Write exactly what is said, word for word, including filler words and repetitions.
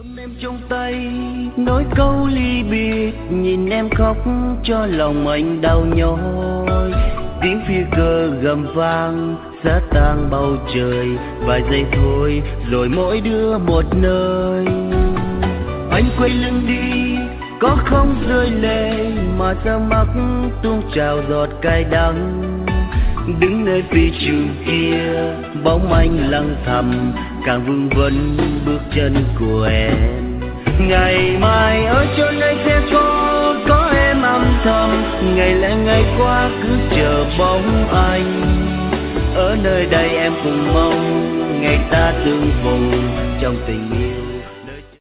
Em trong tay nói câu ly biệt, nhìn em khóc cho lòng anh đau nhói. Tiếng phi cơ gầm vang xé tan bầu trời, vài giây thôi rồi mỗi đứa một nơi. Anh quay lưng đi có không rơi lệ, mà ra mắt tuôn trào giọt cay đắng. Đứng nơi phi trường kia bóng anh lặng thầm, càng vương vấn bước chân của em. Ngày mai ở chỗ này sẽ có có em âm thầm, ngày lẽ ngày qua cứ chờ bóng anh. Ở nơi đây em cùng mong ngày ta tương phùng trong tình yêu.